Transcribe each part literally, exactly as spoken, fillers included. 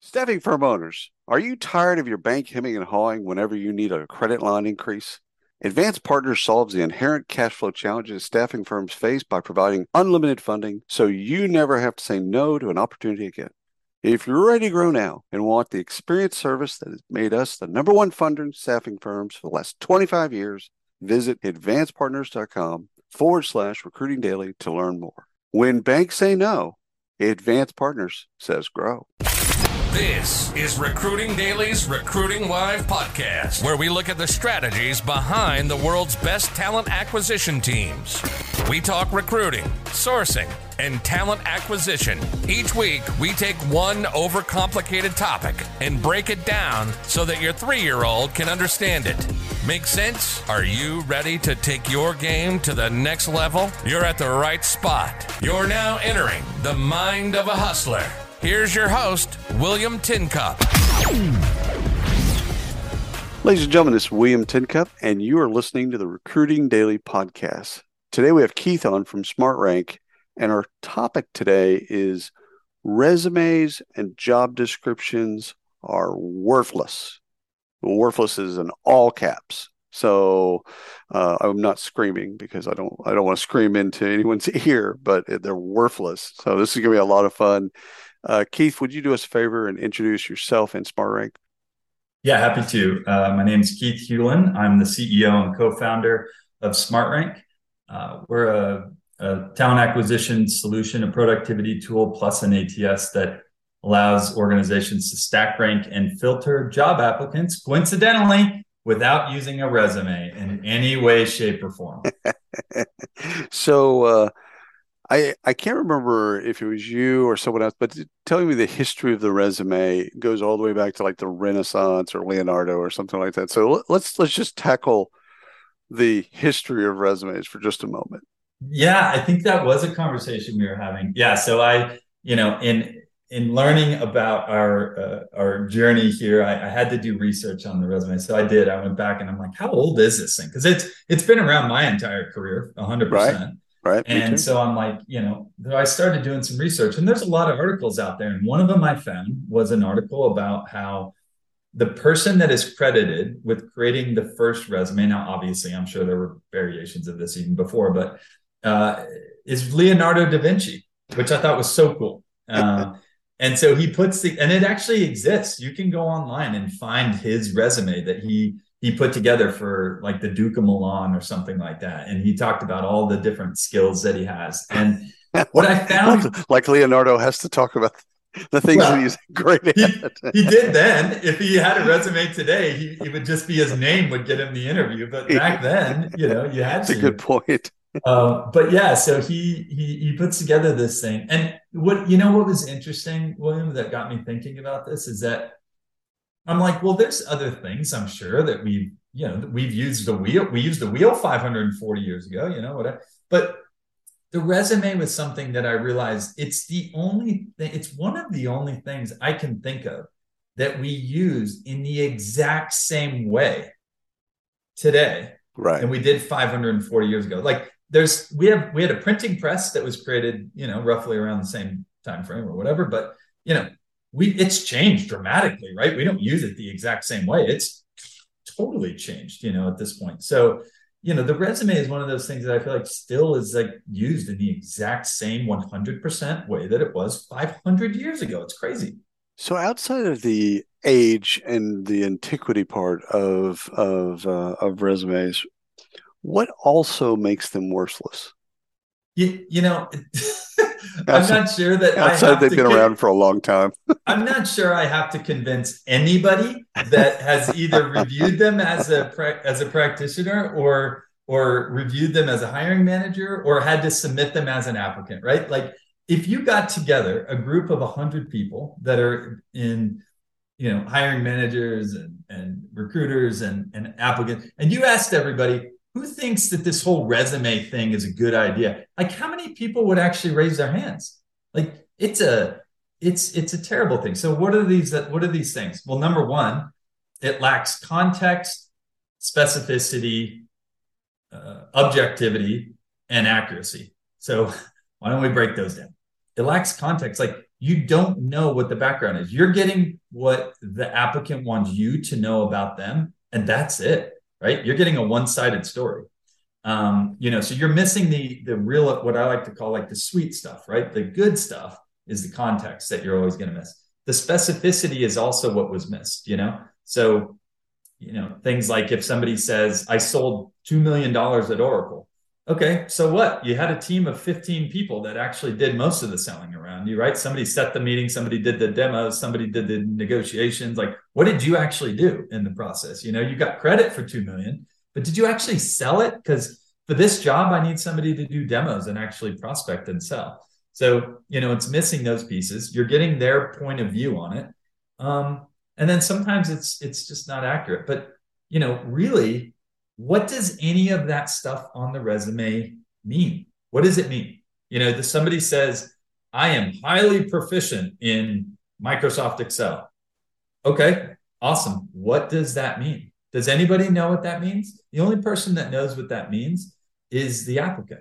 Staffing firm owners, are you tired of your bank hemming and hawing whenever you need a credit line increase? Advanced Partners solves the inherent cash flow challenges staffing firms face by providing unlimited funding so you never have to say no to an opportunity again. If you're ready to grow now and want the experienced service that has made us the number one funder in staffing firms for the last twenty-five years, visit advancedpartners.com forward slash recruiting daily to learn more. When banks say no, Advanced Partners says grow. This is Recruiting Daily's Recruiting Live podcast, where we look at the strategies behind the world's best talent acquisition teams. We talk recruiting, sourcing, and talent acquisition. Each week, we take one overcomplicated topic and break it down so that your three-year-old can understand it. Make sense? Are you ready to take your game to the next level? You're at the right spot. You're now entering the mind of a hustler. Here's your host, William Tincup. Ladies and gentlemen, this is William Tincup, and you are listening to the Recruiting Daily podcast. Today we have Keith on from SmartRank, and our topic today is resumes and job descriptions are worthless. Worthless is in all caps. So uh, I'm not screaming because I don't I don't want to scream into anyone's ear, but they're worthless. So this is going to be a lot of fun. Uh, Keith, would you do us a favor and introduce yourself and SmartRank? Yeah, happy to. Uh, my name is Keith Hewlin. I'm the C E O and co-founder of SmartRank. Uh, we're a, a talent acquisition solution, a productivity tool, plus an A T S that allows organizations to stack rank and filter job applicants, coincidentally, without using a resume in any way, shape, or form. so uh, I I can't remember if it was you or someone else, but telling me the history of the resume goes all the way back to like the Renaissance or Leonardo or something like that. So let's let's just tackle the history of resumes for just a moment. Yeah, I think that was a conversation we were having. Yeah, so I, you know, in in learning about our uh, our journey here, I, I had to do research on the resume. So I did. I went back and I'm like, how old is this thing? Because it's it's been around my entire career, one hundred percent. Right. Right. And so I'm like, you know, I started doing some research, and there's a lot of articles out there. And one of them I found was an article about how the person that is credited with creating the first resume, now, obviously, I'm sure there were variations of this even before, but uh, is Leonardo da Vinci, which I thought was so cool. Uh, and so he puts the, and it actually exists. You can go online and find his resume that he he put together for like the Duke of Milan or something like that. And he talked about all the different skills that he has. And what I found... like, like Leonardo has to talk about the things well, that he's great at. He, he did then. If he had a resume today, he, he would just be his name would get him the interview. But back then, you know, you had That's to. a good point. um, but yeah, so he, he he puts together this thing. And what, you know, what was interesting, William, that got me thinking about this is that I'm like, well, there's other things I'm sure that we've, you know, we've used the wheel. We used the wheel five hundred forty years ago, you know, whatever. But the resume was something that I realized it's the only thing, it's one of the only things I can think of that we use in the exact same way today. Right. And we did five hundred forty years ago. Like there's, we have, we had a printing press that was created, you know, roughly around the same time frame or whatever, but you know, we, it's changed dramatically, right? We don't use it the exact same way. It's totally changed, you know, at this point. So, you know, the resume is one of those things that I feel like still is like used in the exact same one hundred percent way that it was five hundred years ago. It's crazy. So outside of the age and the antiquity part of, of, uh, of resumes, what also makes them worthless? You, you know, I'm not sure that outside I have they've to been con- around for a long time. I'm not sure I have to convince anybody that has either reviewed them as a pra- as a practitioner or or reviewed them as a hiring manager or had to submit them as an applicant, right? Like if you got together a group of one hundred people that are in, you know, hiring managers and, and recruiters and, and applicants, and you asked everybody, who thinks that this whole resume thing is a good idea? Like how many people would actually raise their hands? Like it's a, it's, it's a terrible thing. So what are these, what are these things? Well, number one, it lacks context, specificity, uh, objectivity, and accuracy. So why don't we break those down? It lacks context. Like you don't know what the background is. You're getting what the applicant wants you to know about them, and that's it, right? You're getting a one-sided story. Um, you know, so you're missing the the real, what I like to call like the sweet stuff, right? The good stuff is the context that you're always going to miss. The specificity is also what was missed, you know? So, you know, things like if somebody says, I sold two million dollars at Oracle. Okay, so what? You had a team of fifteen people that actually did most of the selling around you, right? Somebody set the meeting, somebody did the demos, somebody did the negotiations. Like, what did you actually do in the process? You know, you got credit for two million, but did you actually sell it? Because for this job, I need somebody to do demos and actually prospect and sell. So, you know, it's missing those pieces. You're getting their point of view on it. Um, and then sometimes it's it's just not accurate. But, you know, really, what does any of that stuff on the resume mean? What does it mean? You know, somebody says, I am highly proficient in Microsoft Excel. Okay, awesome. What does that mean? Does anybody know what that means? The only person that knows what that means is the applicant.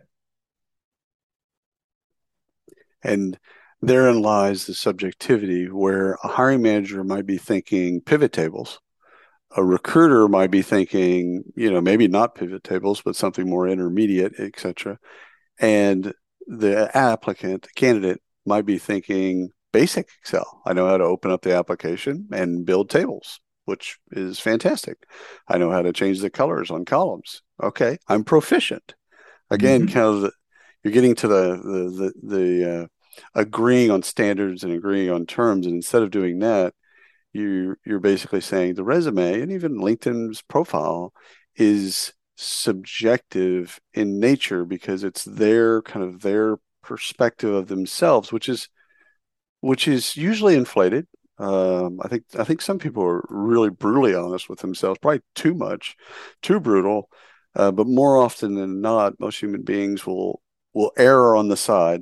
And therein lies the subjectivity, where a hiring manager might be thinking pivot tables. A recruiter might be thinking, you know, maybe not pivot tables, but something more intermediate, et cetera. And the applicant, the candidate, might be thinking basic Excel. I know how to open up the application and build tables, which is fantastic. I know how to change the colors on columns. Okay, I'm proficient. Again, mm-hmm. kind of the, you're getting to the the the, the uh, agreeing on standards and agreeing on terms, and instead of doing that, you you're basically saying the resume and even LinkedIn's profile is subjective in nature because it's their kind of their perspective of themselves, which is which is usually inflated. Um, I think I think some people are really brutally honest with themselves, probably too much, too brutal. Uh, but more often than not, most human beings will will err on the side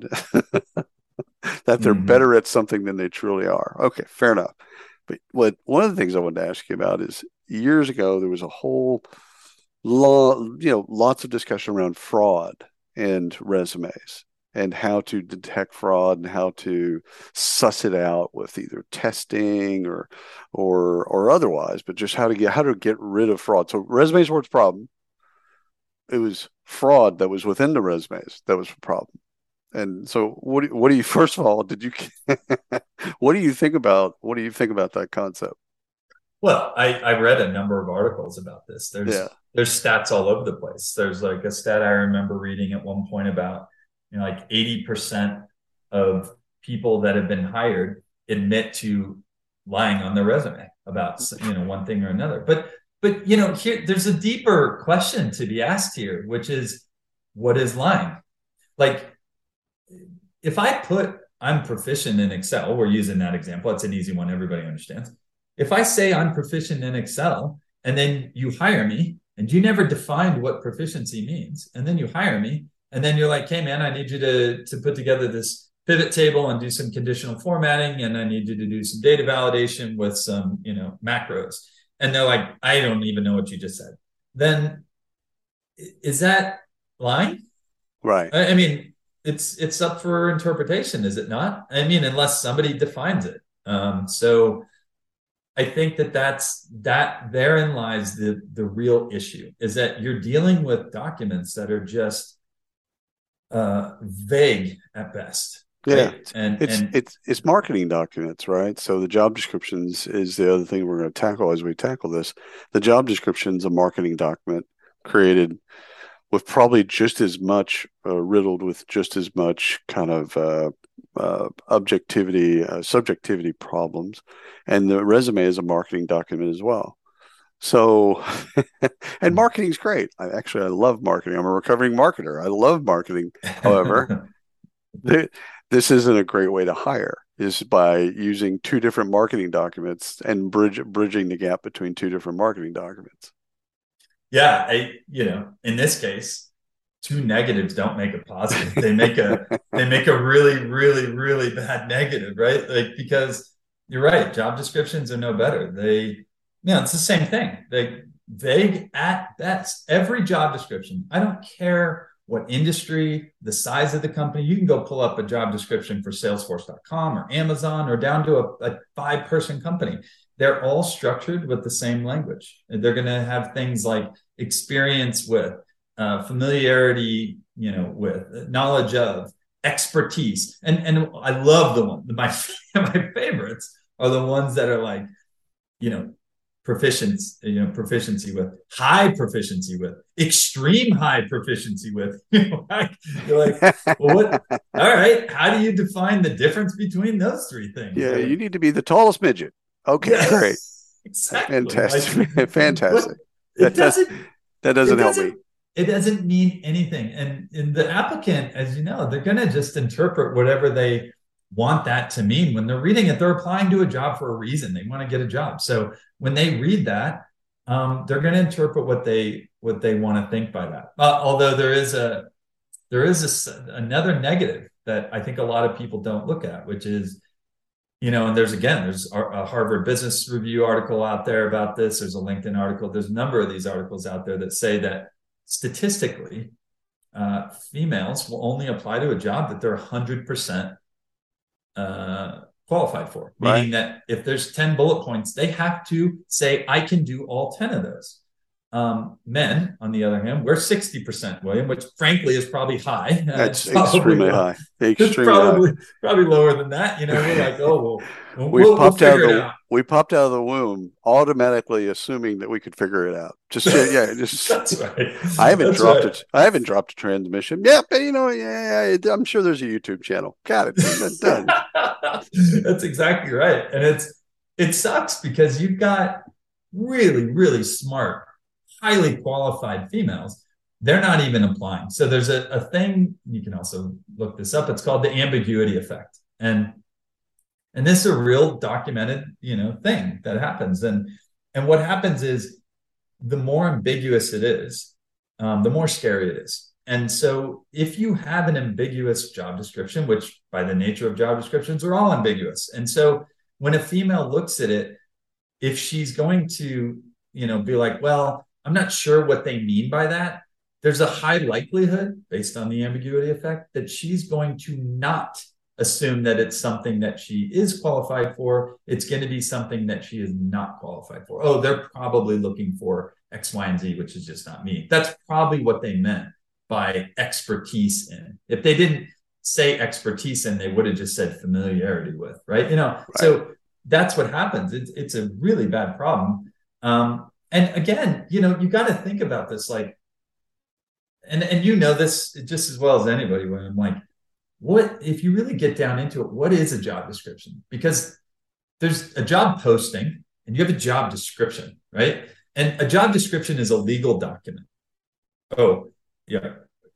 that they're mm-hmm. better at something than they truly are. Okay, fair enough. But what one of the things I wanted to ask you about is years ago there was a whole lot, you know, lots of discussion around fraud and resumes and how to detect fraud and how to suss it out with either testing or or or otherwise, but just how to get how to get rid of fraud. So resumes were its problem. It was fraud that was within the resumes that was the problem. And so what do, what do you, first of all, did you, what do you think about, what do you think about that concept? Well, I, I read a number of articles about this. There's, yeah. there's stats all over the place. There's like a stat I remember reading at one point about, you know, like eighty percent of people that have been hired admit to lying on their resume about, you know, one thing or another. But But, you know, here there's a deeper question to be asked here, which is, what is lying? Like, if I put I'm proficient in Excel, we're using that example. It's an easy one. Everybody understands. If I say I'm proficient in Excel and then you hire me and you never defined what proficiency means, and then you hire me and then you're like, hey, man, I need you to, to put together this pivot table and do some conditional formatting. And I need you to do some data validation with some, you know, macros. And they're like, I don't even know what you just said. Then is that lying? Right. I, I mean, it's it's up for interpretation, is it not? I mean, unless somebody defines it. Um, so I think that that's that therein lies the the real issue, is that you're dealing with documents that are just uh, vague at best. Yeah, right? and it's and, it's it's marketing documents, right? So the job descriptions is the other thing we're going to tackle as we tackle this. The job description is a marketing document created with probably just as much uh, riddled with just as much kind of uh, uh, objectivity, uh, subjectivity problems, and the resume is a marketing document as well. So, and marketing's great. I actually I love marketing. I'm a recovering marketer. I love marketing. However. This isn't a great way to hire, is by using two different marketing documents and bridge, bridging the gap between two different marketing documents. Yeah, I, you know, in this case, two negatives don't make a positive. They make a they make a really, really, really bad negative, right? Like, because you're right, job descriptions are no better. They, you know, it's the same thing. They vague at best. Every job description, I don't care what industry, the size of the company. You can go pull up a job description for salesforce dot com or Amazon or down to a, a five person company. They're all structured with the same language. They're going to have things like experience with, uh, familiarity, you know, with, knowledge of, expertise. And and I love the one, my, my favorites are the ones that are like, you know, proficiency, you know, proficiency with, high proficiency with, extreme high proficiency with. You know, like, you're like, well, what? All right, how do you define the difference between those three things? Yeah, like, you need to be the tallest midget. Okay, yes, great. Exactly. Fantastic. Like, Fantastic. It doesn't, that doesn't it help doesn't, me. It doesn't mean anything. And, and the applicant, as you know, they're going to just interpret whatever they want that to mean. When they're reading it, they're applying to a job for a reason. They want to get a job. So when they read that, um, they're going to interpret what they what they want to think by that. Uh, although there is a there is a, another negative that I think a lot of people don't look at, which is, you know, and there's again, there's a Harvard Business Review article out there about this. There's a LinkedIn article. There's a number of these articles out there that say that statistically, uh, females will only apply to a job that they're one hundred percent uh, qualified for. Right. Meaning that if there's ten bullet points, they have to say, I can do all ten of those. Um, men, on the other hand, we're sixty percent, William, which frankly is probably high. That's uh, extremely high. Extremely it's probably, high. probably lower than that. You know, we're like, oh, well, we we'll, popped we'll out of the out. we popped out of the womb automatically assuming that we could figure it out. Just yeah, just that's right. I haven't that's dropped right. it. I haven't dropped a transmission. Yeah, but you know, yeah, I'm sure there's a YouTube channel. Got it. Done. That's exactly right. And it's it sucks because you've got really, really smart, highly qualified females. They're not even applying. So there's a, a thing, you can also look this up. It's called the ambiguity effect. And and this is a real documented, you know, thing that happens. And and what happens is the more ambiguous it is, um, the more scary it is. And so if you have an ambiguous job description, which by the nature of job descriptions are all ambiguous. And so when a female looks at it, if she's going to, you know, be like, well, I'm not sure what they mean by that, there's a high likelihood based on the ambiguity effect that she's going to not assume that it's something that she is qualified for. It's going to be something that she is not qualified for. Oh, they're probably looking for X, Y, and Z, which is just not me. That's probably what they meant by expertise in. If they didn't say expertise in, they would have just said familiarity with, right? You know, right. So that's what happens. It's, it's a really bad problem. Um, and again, you know, you got to think about this, like, and, and you know this just as well as anybody, when I'm like, what, if you really get down into it, what is a job description? Because there's a job posting and you have a job description, right? And a job description is a legal document. Oh, yeah.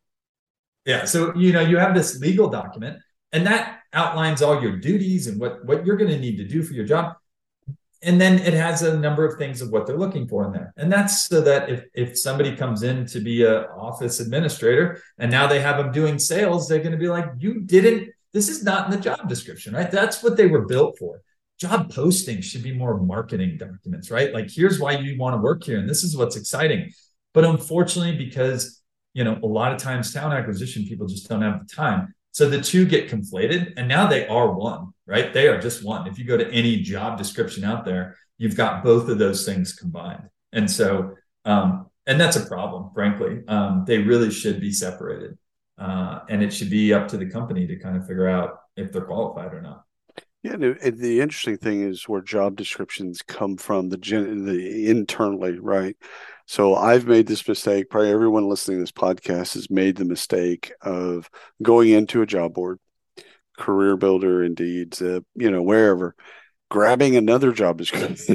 Yeah. So, you know, you have this legal document and that outlines all your duties and what, what you're going to need to do for your job. And then it has a number of things of what they're looking for in there. And that's so that if, if somebody comes in to be an office administrator and now they have them doing sales, they're going to be like, you didn't, this is not in the job description, right? That's what they were built for. Job postings should be more marketing documents, right? Like, here's why you want to work here. And this is what's exciting. But unfortunately, because, you know, a lot of times talent acquisition people just don't have the time. So the two get conflated and now they are one, right? They are just one. If you go to any job description out there, you've got both of those things combined. And so, um, and that's a problem, frankly. Um, they really should be separated. Uh, and it should be up to the company to kind of figure out if they're qualified or not. Yeah, the, the interesting thing is where job descriptions come from, the, gen, the internally, right? So I've made this mistake. Probably everyone listening to this podcast has made the mistake of going into a job board, Career Builder, Indeed, Zip, you know, wherever, grabbing another job description,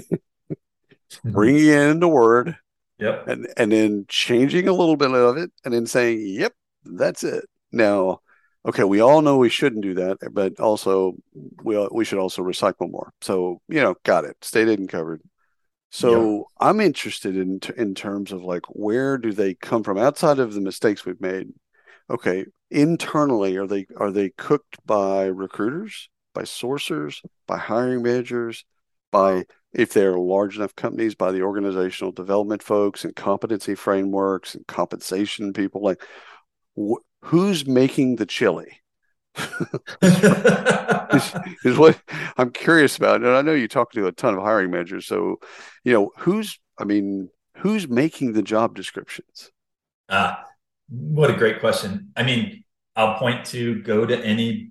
bringing it into Word, yep, and and then changing a little bit of it, and then saying, "Yep, that's it." Now, okay, we all know we shouldn't do that, but also we we should also recycle more. So, you know, got it, stated and covered. So yep. I'm interested in in terms of like, where do they come from outside of the mistakes we've made? Okay, internally, are they are they cooked by recruiters, by sourcers, by hiring managers, by, if they're large enough companies, by the organizational development folks and competency frameworks and compensation people? Like, wh- who's making the chili? is, is what I'm curious about. And I know you talk to a ton of hiring managers. So, you know, who's, I mean, who's making the job descriptions? Ah, what a great question. I mean, I'll point to go to any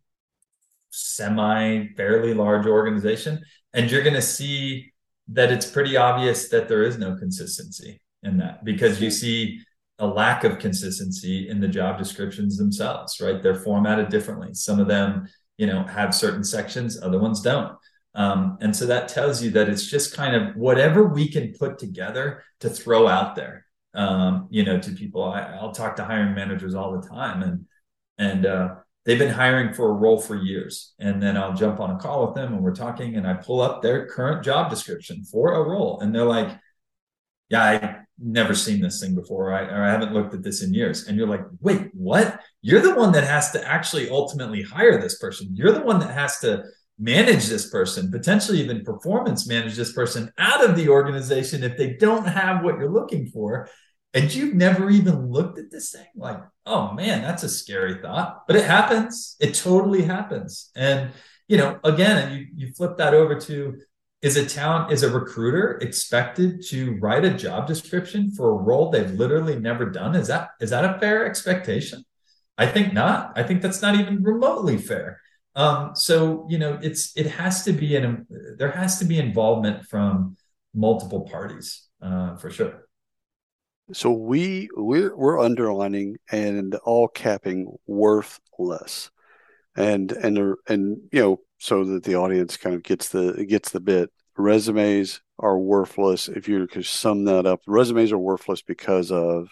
semi fairly large organization, and you're going to see that it's pretty obvious that there is no consistency in that, because you see a lack of consistency in the job descriptions themselves, right? They're formatted differently. Some of them, you know, have certain sections, other ones don't. Um, and so that tells you that it's just kind of whatever we can put together to throw out there, um, you know, to people. I, I'll talk to hiring managers all the time, and, and, uh, they've been hiring for a role for years. And then I'll jump on a call with them and we're talking, and I pull up their current job description for a role. And they're like, yeah, I've never seen this thing before. I, or I haven't looked at this in years. And you're like, wait, what? You're the one that has to actually ultimately hire this person. You're the one that has to manage this person, potentially even performance manage this person out of the organization if they don't have what you're looking for. And you've never even looked at this thing. Like, oh man, that's a scary thought, but it happens. It totally happens. And, you know, again, you, you flip that over to, is a talent, is a recruiter expected to write a job description for a role they've literally never done? Is that, is that a fair expectation? I think not. I think that's not even remotely fair. Um, so, you know, it's, it has to be an, there has to be involvement from multiple parties, uh, for sure. So we we're we're underlining and all capping worthless, and and and you know, so that the audience kind of gets the gets the bit. Resumes are worthless. If you could sum that up, resumes are worthless because of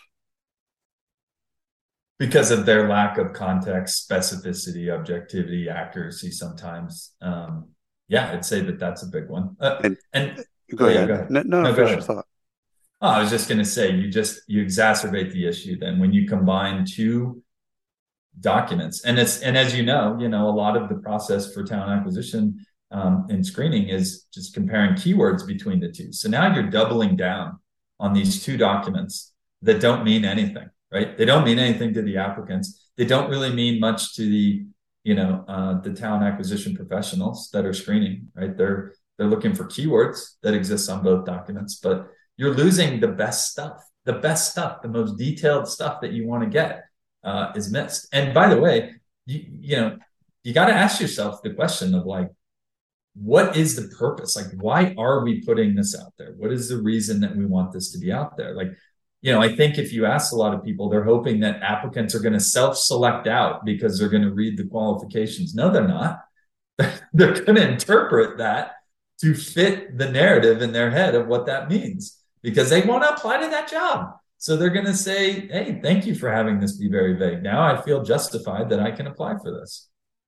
because of their lack of context, specificity, objectivity, accuracy. Sometimes, um, yeah, I'd say that that's a big one. Uh, and, and go, oh, ahead. Yeah, go ahead. No, no, no finish your thought. Oh, I was just going to say, you just, you exacerbate the issue then when you combine two documents. And it's, and as you know, you know, a lot of the process for talent acquisition um, and screening is just comparing keywords between the two. So now you're doubling down on these two documents that don't mean anything, right? They don't mean anything to the applicants. They don't really mean much to the, you know, uh, the talent acquisition professionals that are screening, right? They're, they're looking for keywords that exist on both documents, but you're losing the best stuff. The best stuff, the most detailed stuff that you want to get uh, is missed. And by the way, you, you know, you got to ask yourself the question of like, what is the purpose? Like, why are we putting this out there? What is the reason that we want this to be out there? Like, you know, I think if you ask a lot of people, they're hoping that applicants are going to self-select out because they're going to read the qualifications. No, they're not. They're going to interpret that to fit the narrative in their head of what that means, because they want to apply to that job. So they're going to say, hey, thank you for having this be very vague. Now I feel justified that I can apply for this.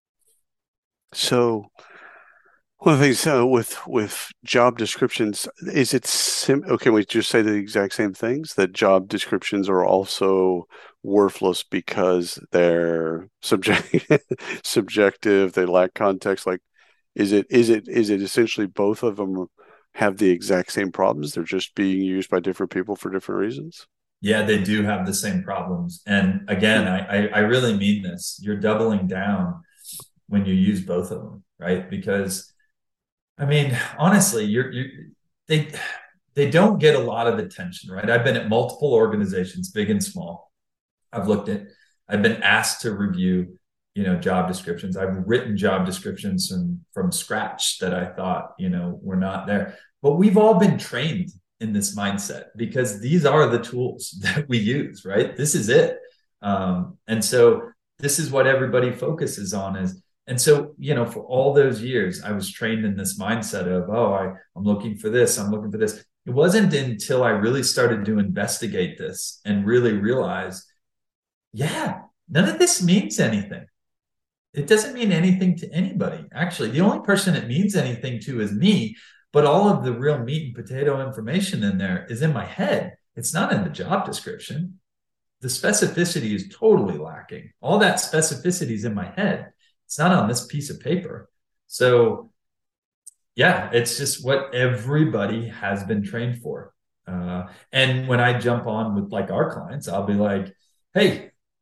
So one of the things uh, with with job descriptions, is it sim- okay, we just say the exact same things, that job descriptions are also worthless because they're subject subjective, they lack context. Like, is it is it is it essentially both of them have the exact same problems? They're just being used by different people for different reasons? Yeah, they do have the same problems. And again, I, I, I really mean this. You're doubling down when you use both of them, right? Because, I mean, honestly, you're, you they they don't get a lot of attention, right? I've been at multiple organizations, big and small. I've looked at, I've been asked to review, you know, job descriptions. I've written job descriptions from, from scratch that I thought, you know, were not there. But we've all been trained in this mindset because these are the tools that we use, right? This is it. Um, and so this is what everybody focuses on is, and so, you know, for all those years, I was trained in this mindset of, oh, I, I'm looking for this, I'm looking for this. It wasn't until I really started to investigate this and really realize, yeah, none of this means anything. It doesn't mean anything to anybody. Actually, the only person it means anything to is me. But all of the real meat and potato information in there is in my head. It's not in the job description. The specificity is totally lacking. All that specificity is in my head. It's not on this piece of paper. So yeah, it's just what everybody has been trained for. Uh, and when I jump on with like our clients, I'll be like, hey,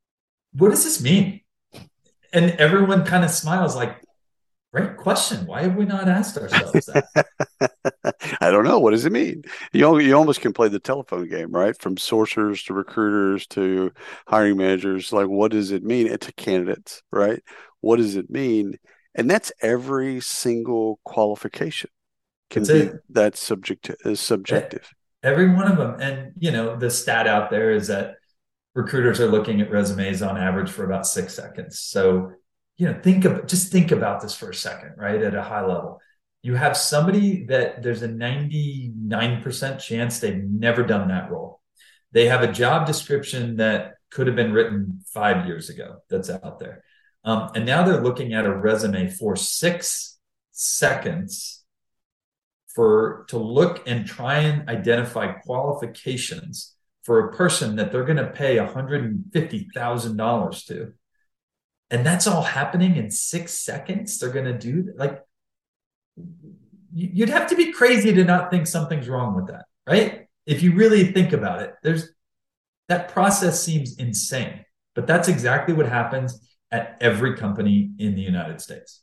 what does this mean? And everyone kind of smiles like, great question. Why have we not asked ourselves that? I don't know. What does it mean? You, you almost can play the telephone game, right? From sourcers to recruiters to hiring managers. Like, what does it mean? And to candidates, right? What does it mean? And that's every single qualification can That's be it. that subject is subjective. Every one of them. And, you know, the stat out there is that recruiters are looking at resumes on average for about six seconds. So, you know, think of just think about this for a second, right? At a high level, you have somebody that there's a ninety-nine percent chance they've never done that role. They have a job description that could have been written five years ago that's out there. Um, and now they're looking at a resume for six seconds for to look and try and identify qualifications for a person that they're going to pay one hundred fifty thousand dollars to. And that's all happening in six seconds. They're going to do like, you'd have to be crazy to not think something's wrong with that, right? If you really think about it, there's that process seems insane, but that's exactly what happens at every company in the United States.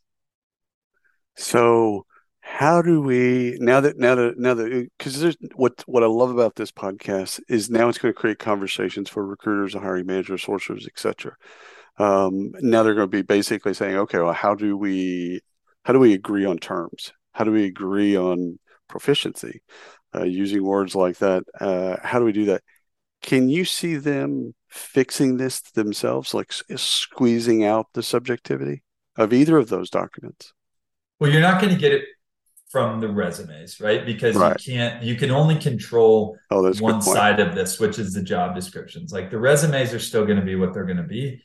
So how do we now that now that now that because there's what what I love about this podcast is now it's going to create conversations for recruiters, hiring managers, sourcers, et cetera. Um, now they're going to be basically saying, okay, well, how do we how do we agree on terms? How do we agree on proficiency? Uh, using words like that, uh, how do we do that? Can you see them fixing this themselves, like s- squeezing out the subjectivity of either of those documents? Well, you're not going to get it from the resumes, right? Because Right. you can't, you can only control Oh, that's a one good point. side of this, which is the job descriptions. Like the resumes are still going to be what they're going to be.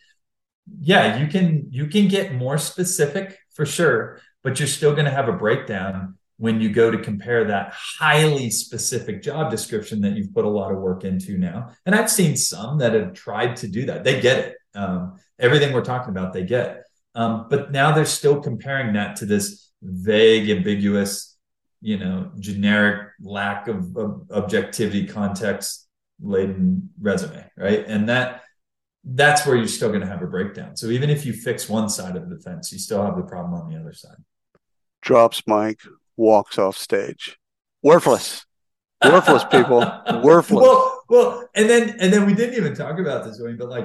Yeah, you can, you can get more specific for sure, but you're still going to have a breakdown when you go to compare that highly specific job description that you've put a lot of work into now. And I've seen some that have tried to do that. They get it. Um, everything we're talking about, they get. Um, but now they're still comparing that to this vague, ambiguous, you know, generic lack of, of objectivity, context laden resume, right? And that that's where you're still going to have a breakdown. So even if you fix one side of the fence, you still have the problem on the other side. Drops mic, walks off stage. Worthless. Worthless, people. Worthless. Well, well, and then and then we didn't even talk about this, Wayne, but like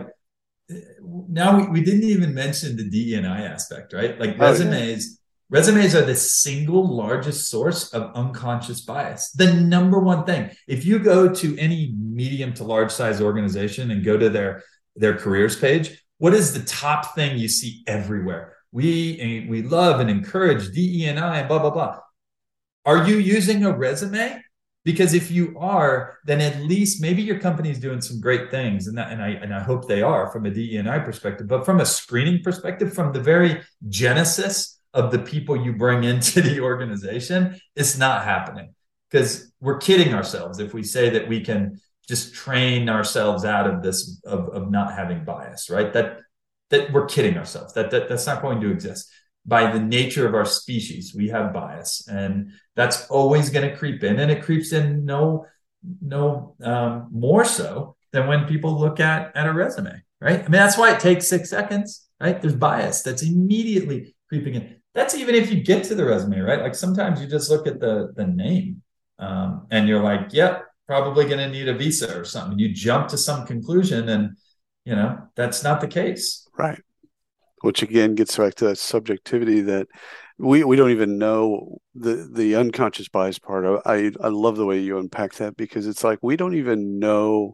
now we, we didn't even mention the D E I aspect, right? Like resumes, oh, yeah. Resumes are the single largest source of unconscious bias. The number one thing. If you go to any medium to large size organization and go to their, their careers page, what is the top thing you see everywhere? We, we love and encourage D E I and blah, blah, blah. Are you using a resume? Because if you are, then at least maybe your company is doing some great things, and that, and I and I hope they are from a D E I perspective. But from a screening perspective, from the very genesis of the people you bring into the organization, it's not happening. Because we're kidding ourselves if we say that we can just train ourselves out of this of, of not having bias, right? That that we're kidding ourselves. That, that that's not going to exist. By the nature of our species, we have bias, and that's always going to creep in, and it creeps in no, no um, more so than when people look at, at a resume, right? I mean, that's why it takes six seconds, right? There's bias that's immediately creeping in. That's even if you get to the resume, right? Like sometimes you just look at the, the name um, and you're like, yep, probably going to need a visa or something. You jump to some conclusion, and, you know, that's not the case. Right. Which again gets back to that subjectivity that we, we don't even know the, the unconscious bias part. I, I love the way you unpack that, because it's like we don't even know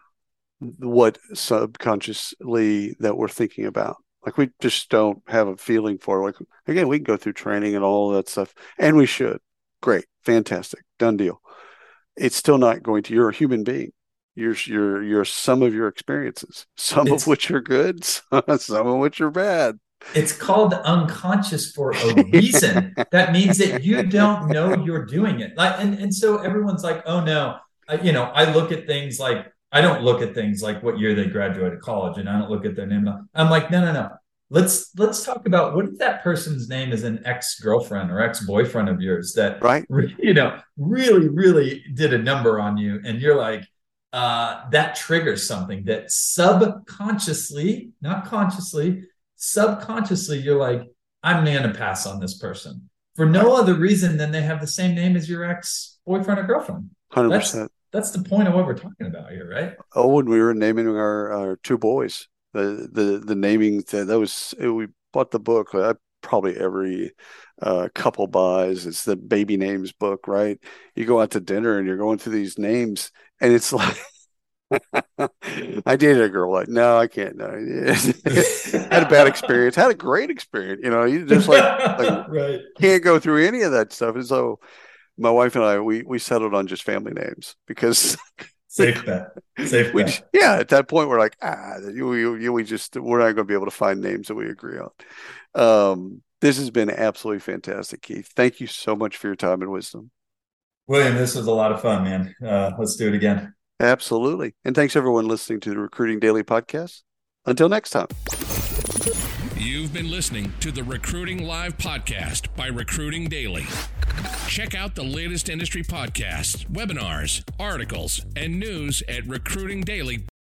what subconsciously that we're thinking about. Like we just don't have a feeling for it. Like, again, we can go through training and all that stuff, and we should. Great, fantastic, done deal. It's still not going to. You're a human being. You're you're you're some of your experiences, some it's, of which are good, some of which are bad. It's called unconscious for a reason. That means that you don't know you're doing it. Like, and, and so everyone's like, oh no, I, you know, I look at things like, I don't look at things like what year they graduated college, and I don't look at their name. I'm like, no, no, no. Let's let's talk about what if that person's name is an ex-girlfriend or ex-boyfriend of yours that, right, you know, really, really did a number on you, and you're like, uh, that triggers something that subconsciously, not consciously, subconsciously, you're like, I'm going to pass on this person for no other reason than they have the same name as your ex-boyfriend or girlfriend. one hundred percent. That's, that's the point of what we're talking about here, right? Oh, when we were naming our, our two boys, the the the naming that, that was we bought the book. I, probably every uh, couple buys. It's the baby names book, right? You go out to dinner and you're going through these names, and it's like. I dated a girl like, no, I can't. No, had a bad experience. Had a great experience. You know, you just like, like right. Can't go through any of that stuff. And so, my wife and I, we we settled on just family names because safe bet. Safe we, bet. Yeah, at that point, we're like, ah, you, you, we just we're not going to be able to find names that we agree on. Um, this has been absolutely fantastic, Keith. Thank you so much for your time and wisdom, William. This was a lot of fun, man. Uh, let's do it again. Absolutely. And thanks everyone listening to the Recruiting Daily podcast. Until next time. You've been listening to the Recruiting Live podcast by Recruiting Daily. Check out the latest industry podcasts, webinars, articles, and news at recruiting daily